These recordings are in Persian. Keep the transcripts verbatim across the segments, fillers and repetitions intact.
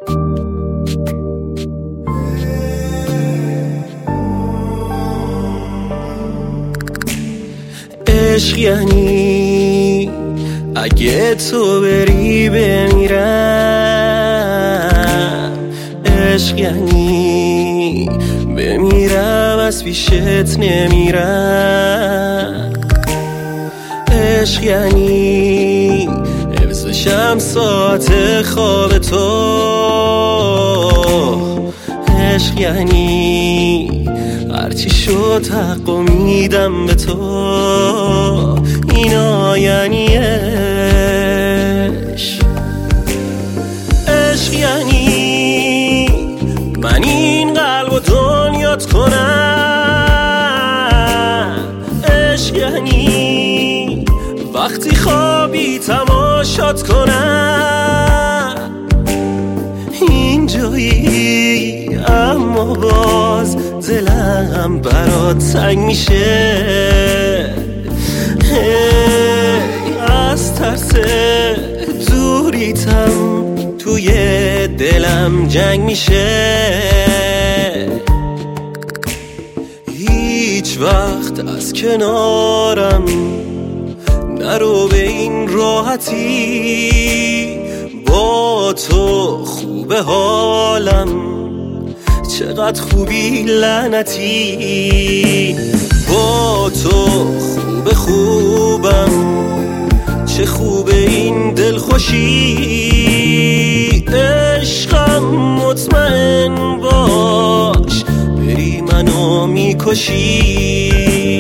عشق یعنی اگه تو بری بمیرم، عشق یعنی بمیرم از پیشت نمیرم، عشق یعنی حفظشم ساعت خواب تو، عشق یعنی هرچی شد حقو میدم به تو، اینا یعنی عشق. عشق یعنی من این قلب و دنیات کنم، عشق یعنی وقتی خوابی تماشات کنم، اینجایی اما باز دلم برات تنگ میشه، از ترس دوریتم توی دلم جنگ میشه. هیچ وقت از کنارم نرو به این راحتی، با تو خوبه حالم چقدر خوبی لعنتی، با تو خوب خوبم چه خوبه این دلخوشی، عشقم مطمئن باش بری منو میکشی.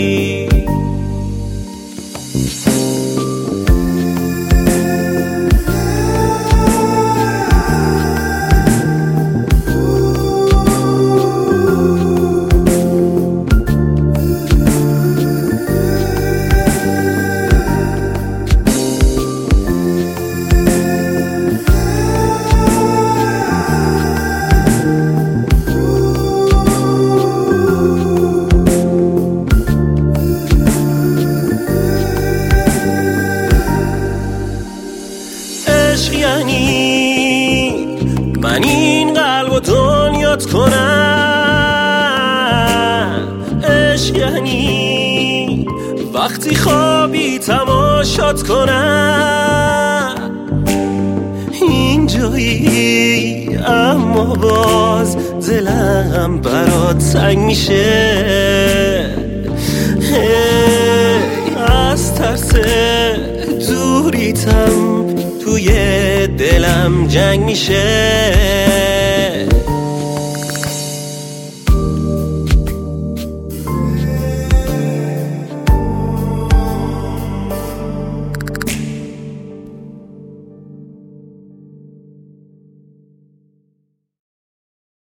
عشق یعنی من این قلب و دنیات کنم، عشق یعنی وقتی خوابی تماشات کنم، اینجایی اما باز دلم برات تنگ میشه، از ترس دوریتم توی دلم جنگ میشه.